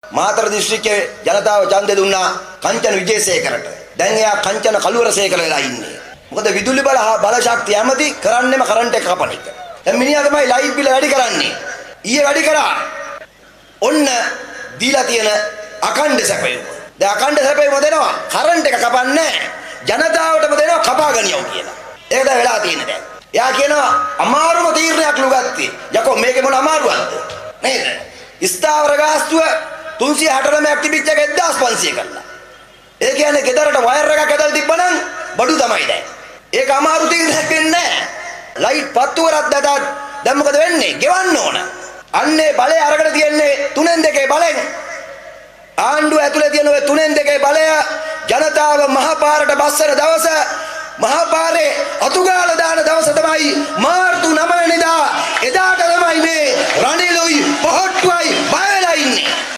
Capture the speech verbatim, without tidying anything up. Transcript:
මාතර දිස්ත්‍රික්කයේ ජනතාව ඡන්දෙ දුන්නා කංචන විජේසේකරට. දැන් එයා කංචන කළුවරසේකර වෙලා ඉන්නේ. මොකද විදුලි බල බල ශක්තිය ඇමති කරන්නේම කරන්ට් එක කපන එක. දැන් මිනිහා තමයි ලයිට් බිල වැඩි කරන්නේ. ඊයේ වැඩි කරා. ඔන්න දීලා තියෙන අඛණ්ඩ සැපයුම. දැන් අඛණ්ඩ සැපයුම දෙනවා කරන්ට් එක කපන්නේ ජනතාවටම දෙනවා කපා ගනියව කියලා. ඒක දැන් වෙලා තියෙන්නේ දැන්. එයා කියනවා අමාරුම තීරණයක් ලුගත්තේ. යකෝ මේකේ මොන අමාරුවක්ද? නේද? ස්ථාවර ගාස්තුව තුන්සිය හැටනවයක් තිබිච්ච එක එක්දාස් පන්සිය කරලා. ඒ කියන්නේ ගෙදරට වයර් එකක් ඇදලා තිබ්බනම් බඩු තමයි දැන්. ඒක අමාරු තීරණයක් වෙන්නේ නැහැ. ලයිට් පත්තු කරත් දැතත් දැන් මොකද වෙන්නේ? ගෙවන්න ඕන. අන්නේ බලය අරගෙන තියන්නේ තුනෙන් දෙකේ බලෙන්. ආණ්ඩුව ඇතුලේ තියෙන ඔය තුනෙන් දෙකේ බලය ජනතාව මහපාරට බස්සන දවස මහපාරේ අතුගාලා දාන දවස තමයි මාර්තු නවය වෙනිදා. එදාට තමයි මේ රනිලුයි පොහොට්ටුවයි බය වෙලා ඉන්නේ.